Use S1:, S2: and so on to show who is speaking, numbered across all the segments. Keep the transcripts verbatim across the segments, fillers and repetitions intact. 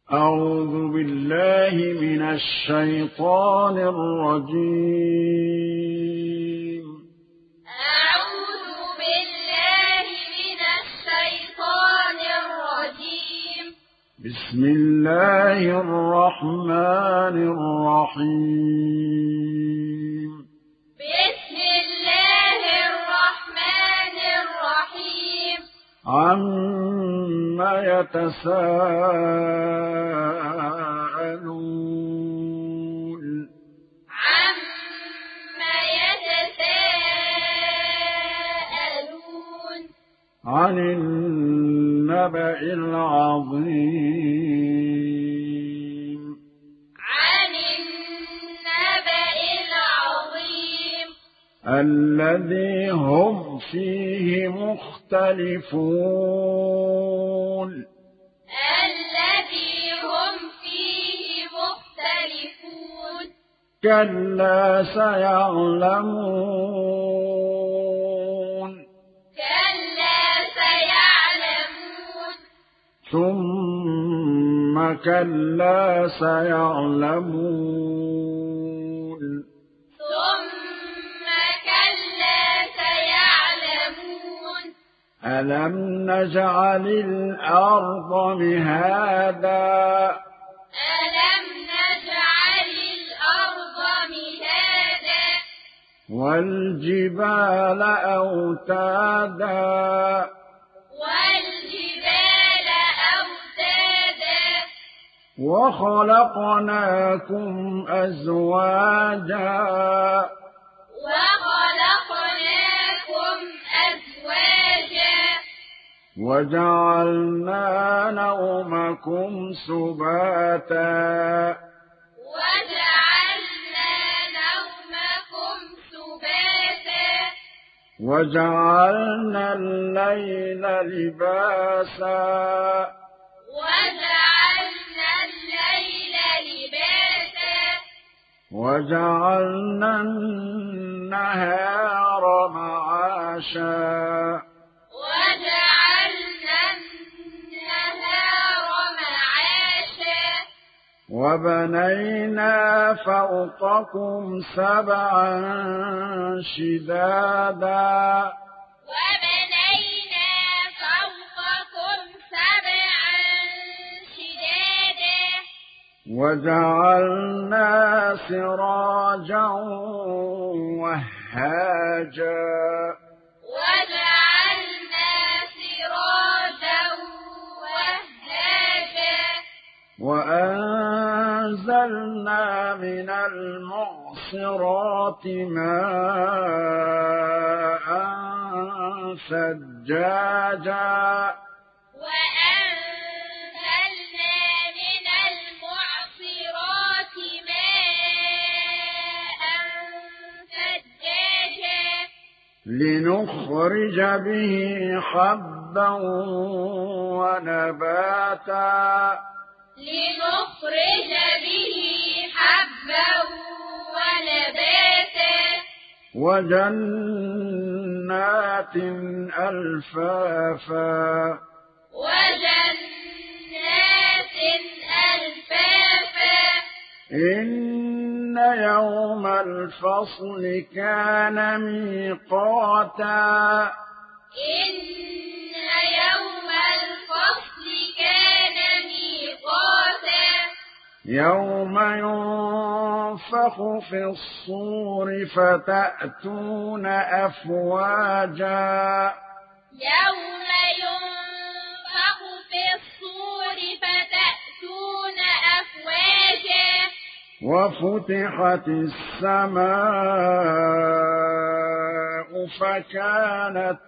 S1: أعوذ بالله من الشيطان الرجيم.
S2: أعوذ بالله من الشيطان الرجيم.
S1: بسم الله الرحمن الرحيم.
S2: بسم الله الرحمن الرحيم.
S1: عما يتساءلون
S2: عما يتساءلون
S1: عن النبأ العظيم
S2: عن النبأ العظيم
S1: الذي هم فيه مختلفون
S2: الذي هم فيه مختلفون
S1: كلا سيعلمون
S2: كلا سيعلمون
S1: ثم كلا سيعلمون
S2: ثم كلا سيعلمون
S1: ألم نجعل الأرض مهادا
S2: ألم نجعل الأرض مهادا
S1: والجبال أوتادا
S2: والجبال أوتادا
S1: وخلقناكم أزواجا
S2: وخلقناكم أزواجا
S1: وجعلنا نومكم سباتا
S2: وجعلنا نومكم سباتا
S1: وجعلنا الليل لباسا
S2: وجعلنا الليل لباسا
S1: وجعلنا النهار معاشا
S2: وجعلنا النهار معاشا
S1: وبنينا فوقكم سبعا شدادا
S2: وبنينا فوقكم سبعا شدادا
S1: وجعلنا سراجا وهاجا
S2: وجعلنا سراجا وهاجا
S1: وأنزلنا من المعصرات ماء ثجاجا
S2: وأنزلنا من المعصرات ماء ثجاجا
S1: لنخرج به حبا ونباتا
S2: لنخرج به حبا ونباتا
S1: وجنات ألفافا
S2: وجنات ألفافا
S1: إن يوم الفصل كان ميقاتا
S2: إن يوم الفصل كان ميقاتا
S1: يوم ينفخ في الصور فتأتون أفواجا
S2: يوم ينفخ في الصور فتأتون أفواجا
S1: وفتحت السماء فكانت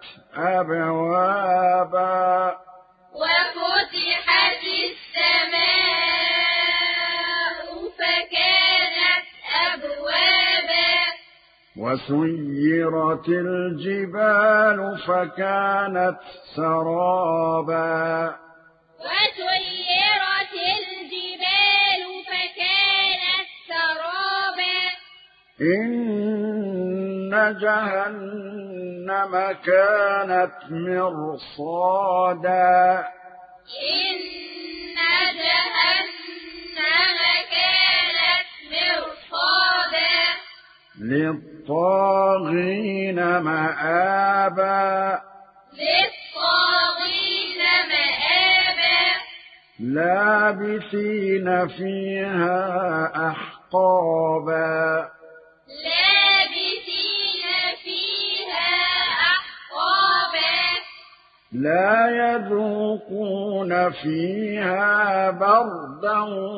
S1: أبوابا
S2: وفتحت السماء فكانت أبوابا
S1: وسيرت الجبال فكانت سرابا
S2: وسيرت الجبال فكانت سرابا
S1: إن جهنم كانت مرصادا
S2: إن جهنم
S1: للطاغين مآبا
S2: للطاغين مآبا
S1: لابثين فيها أحقابا
S2: لابثين فيها أحقابا
S1: لا يذوقون فيها بردا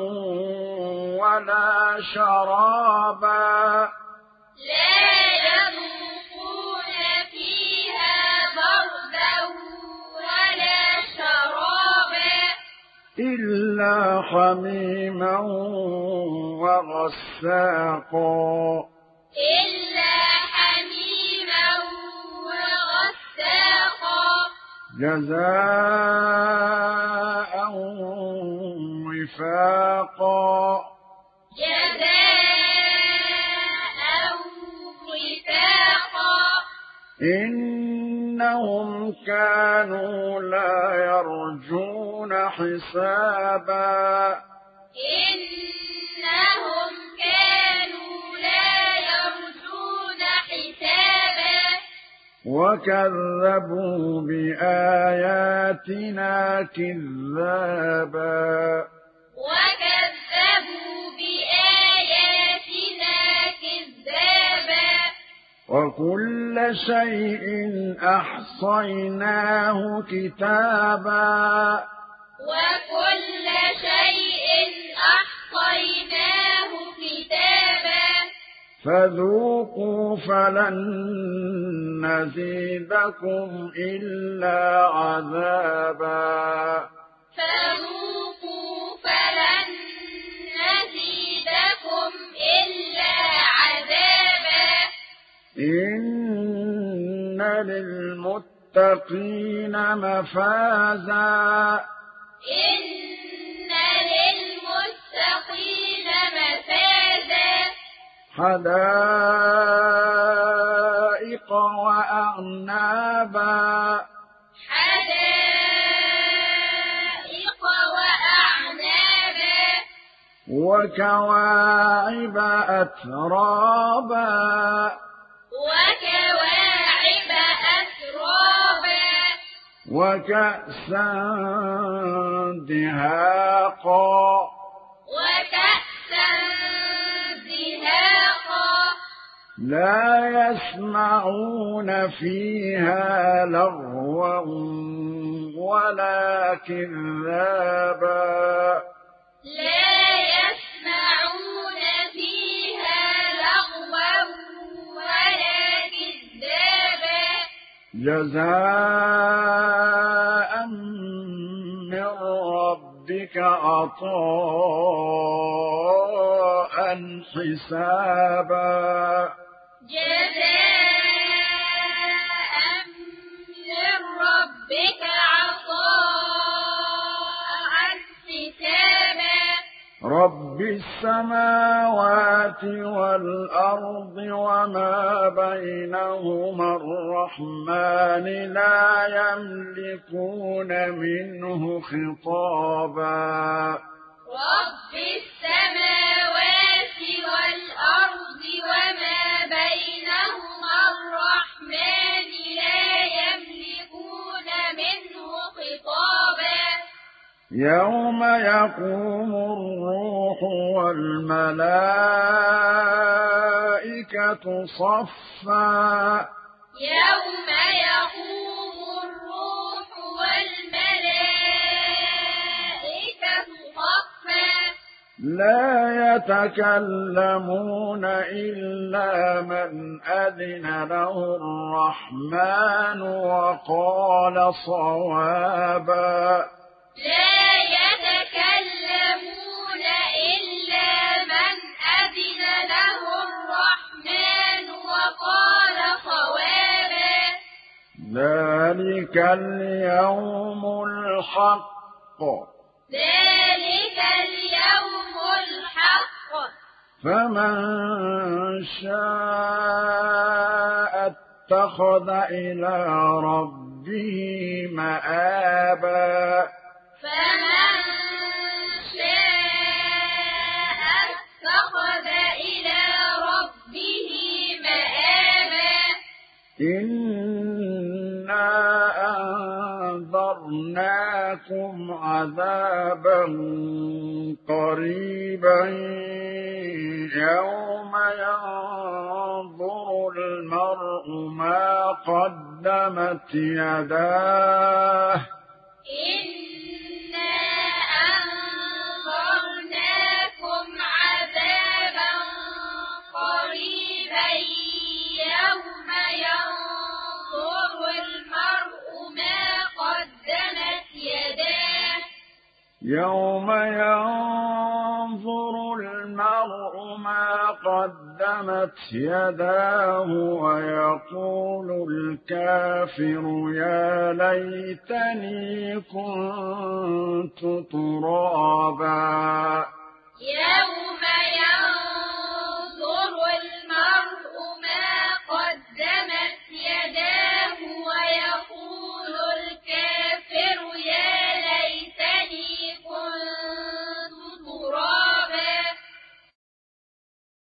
S1: ولا شرابا
S2: لا يذوقون فيها بردا ولا شرابا
S1: إلا حميما وغساقا
S2: إلا حميما وغساقا
S1: جزاء وفاقا
S2: جزاء وفاقا
S1: إنهم كانوا لا يرجون حسابا
S2: إنهم كانوا لا يرجون حسابا
S1: وكذبوا بآياتنا كذابا
S2: وكذبوا بآياتنا كذابا
S1: وكل شيء أحصيناه كتابا
S2: وكل شيء أحصيناه كتابا
S1: فذوقوا فلن نزيدكم إلا عذابا
S2: فذوقوا فلن نزيدكم إلا عذابا
S1: إن للمتقين مفازا
S2: إن للمتقين مفازا
S1: حدائق وأعنابا
S2: حدائق وأعنابا
S1: وكواعب أترابا
S2: وكواعب أترابا
S1: وكأسا دهاقا
S2: وكأسا دهاقا
S1: لا يسمعون فيها لغوا ولا كذابا
S2: لا يسمعون فيها لغوا ولا كذابا
S1: جزاء من ربك عطاء حسابا
S2: جزاء من ربك عطاء حسابا
S1: رب السماوات والأرض وما بينهما الرحمن لا يملكون منه خطابا
S2: رب السماوات والأرض وما بينهما الرحمن لا يملكون منه خطابا
S1: يوم يقوم الروح والملائكة صفا
S2: يوم يقوم الروح والملائكة صفا
S1: لا يتكلمون إلا من أذن له الرحمن وقال صوابا
S2: لا يتكلمون إلا من أذن له الرحمن وقال صوابا
S1: ذلك اليوم الحق
S2: ذلك اليوم الحق
S1: فمن شاء اتخذ إلى ربه مآبا
S2: فمن شاء اتخذ إلى ربه
S1: عذابا قريبا يوم ينظر المرء ما قدمت يداه
S2: إنا أنظرناكم عذابا قريبا يوم ينظر المرء ما قدمت يداه
S1: يوم ينظر المرء ما قدمت يداه ويقول الكافر يا ليتني كنت ترابا
S2: يا